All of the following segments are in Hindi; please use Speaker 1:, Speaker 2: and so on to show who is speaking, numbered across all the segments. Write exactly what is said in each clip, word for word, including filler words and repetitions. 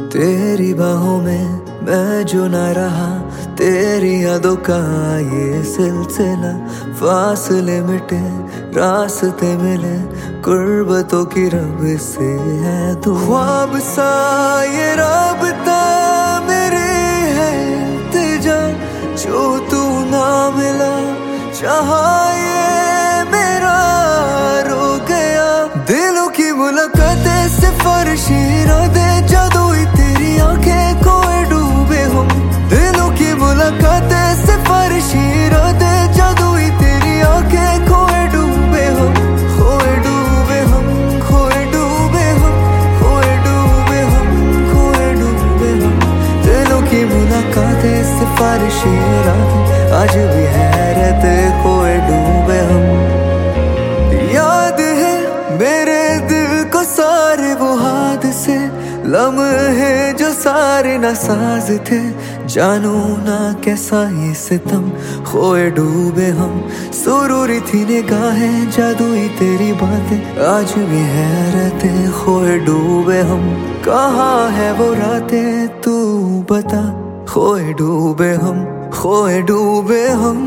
Speaker 1: तेरी बाहों में मैं जो ना रहा, तेरी यादों का ये सिलसिला। फासले मिटे, रास्ते मिले, गुर्बतों की रब से है दुआ। ख्वाब सा ये राबता मेरे है इल्तिजा, जो तू ना मिला चाहा ये मेरा रो गया। दिलों की मुलाकातें सिफारिश इरादे, जादुई तेरी आंखें खोए डूबे हम। दिलों की मुलाकातें सिफारिश इरादे, जादुई तेरी आंखें खोए डूबे हम। खोए डूबे हम, खोए डूबे हम, खोए डूबे हम, खोए डूबे हम। दिलों की मुलाकातें सिफारिश इरादे, आज भी हैरत खोए डूबे हम। याद है मेरे दिल को सारे वो हादसे, लम्हे जो सारे नासाज थे। जानू ना कैसा ये सितम, खोए डूबे हम। सुरूरी थी निगाहें, जादुई तेरी बातें, आज भी हैरतें खोए डूबे हम। कहाँ है वो रातें तू बता, खोए डूबे हम, खोए डूबे हम।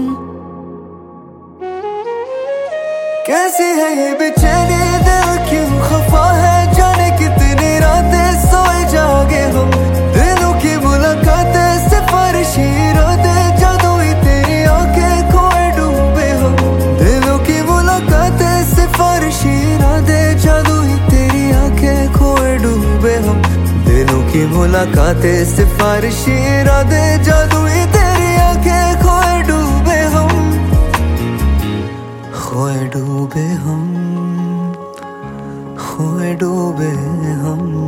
Speaker 1: कैसी है ये बेचैनी, दिल क्यों खफा है, जाने कितनी रातें सोए जागे हम। दिलों की मुलाकातें सिफारिश इरादे, जादुई तेरी आंखें खोए डूबे हम। दिलों की मुलाकातें सिफारिश इरादे, जादुई तेरी आंखें खोए डूबे हम। दिलों की मुलाकातें सिफारिश इरादे, जादुई तेरी आंखें खोए डूबे हम। खोए डूबे हम, खोए डूबे हम।